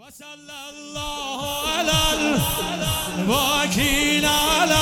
وصلى الله على الوكيل على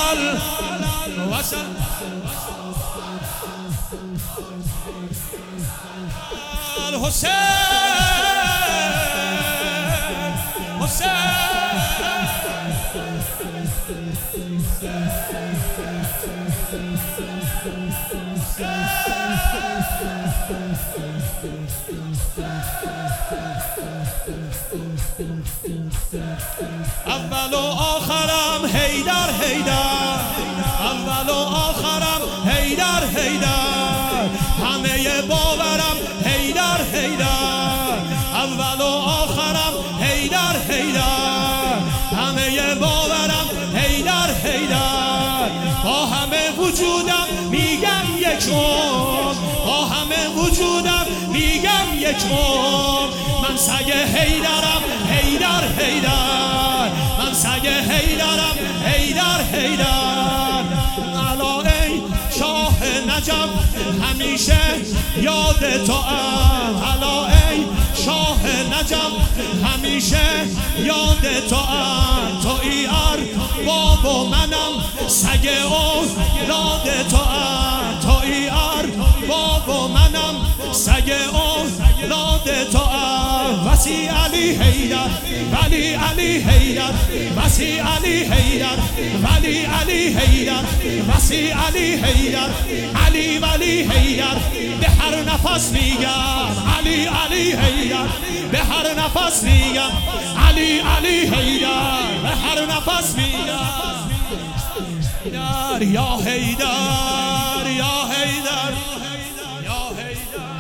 اول و آخرم حیدر حیدر، اول و آخرم حیدر حیدر، همه باورم حیدر حیدر، اول و آخرم حیدر حیدر، همه باورم حیدر حیدر، با همه وجودم میگم یک عمر، با همه وجودم میگم یک عمر، من سگ حیدرم حیدر حیدر، من سگ حیدرم حیدر حیدر. الا ای شاه نجف همیشه یاد تو ام، الا ای شاه نجف همیشه یاد تو ام، تویی ارباب و منم سگ اولاد تو ام، تویی ارباب و منم سگ اولاد تو ام. وسی علی حیدر ولی علی حیدر، وسی علی حیدر ولی علی حیدر، وسی علی حیدر علی ولی حیدر، به هر نفس میگم علی علی حیدر، به هر نفس میگم علی علی حیدر، به هر نفس میگم یا حیدر یا حیدر یا حیدر.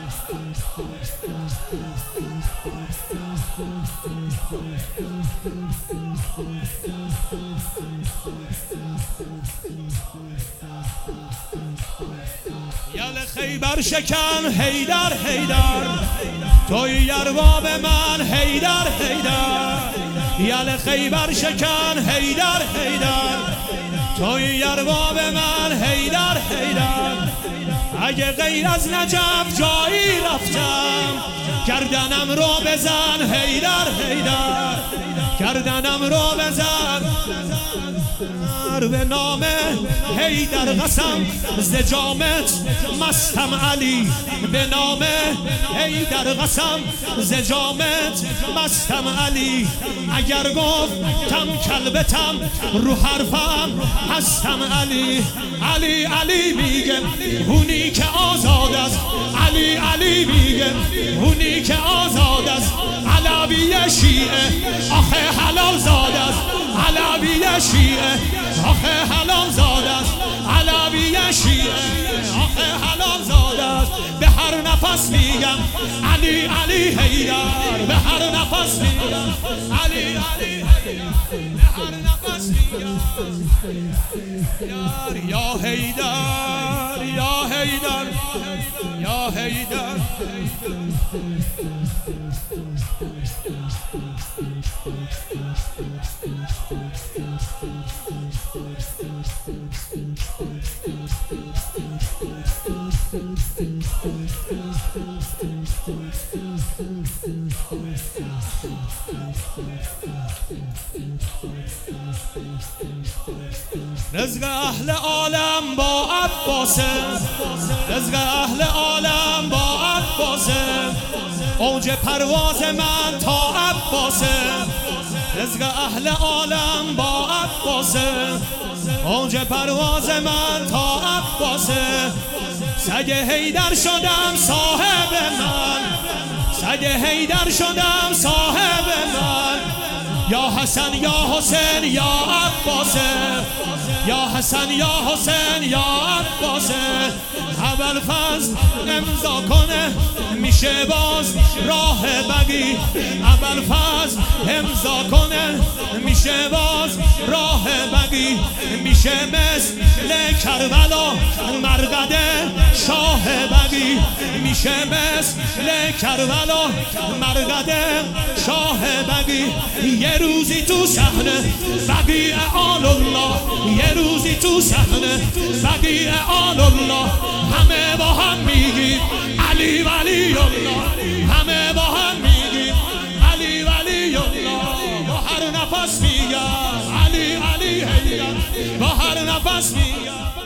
یل خیبر شکن حیدر حیدر، توی ارباب من حیدر حیدر، یل خیبر شکن حیدر حیدر، توی ارباب من حیدر حیدر. اگه غیر از نجف جایی رفتم گردنم رو بزن حیدر حیدر، گردنم رو بزن به نام حیدر قسم ز جامت مستم علی، به نام حیدر قسم ز جامت مستم علی. اگر گفتم کلبتم رو حرفم هستم علی، علی علی میگم اونی که آزاد است، علی علی میگم اونی که آزاد است، علوی شیعه آخه حلال زاده است، علوی شیعه آخه حلال زاده است، علوی شیعه آخه حلال زاده است. به هر نفس میگم علی علی حیدر، به هر نفس میگم علی علی حیدر، به هر نفس میگم یا حیدر یا حیدر یا حیدر. رزق اهل عالم با عباسه، رزق اهل عالم با عباسه، اوج پرواز من تا عباسه، رزق اهل عالم با عباسه، اوج پرواز من تا عباسه. سگ حیدر شدم صاحب من، سگ حیدر شدم صاحب من، یا حسن یا حسین یا عباسه، یا حسن یا حسین یا عباسه. اول فضل امضا کنه میشه باز راه بگی، اول فضل امضا کنه میشه باز راه بگی، میشه مثل کربلا مرقد شاه بگی، میشه مثل کربلا مرقد شاه بگی. یه روزی تو صحنه بقیع آل الله، یه روزی تو صحنه بقیع آل الله، همه با هم میگیم علی ولی الله، همه با هم میگیم علی ولی الله. نفس میگم علی علی هیدر با هر نفس میگم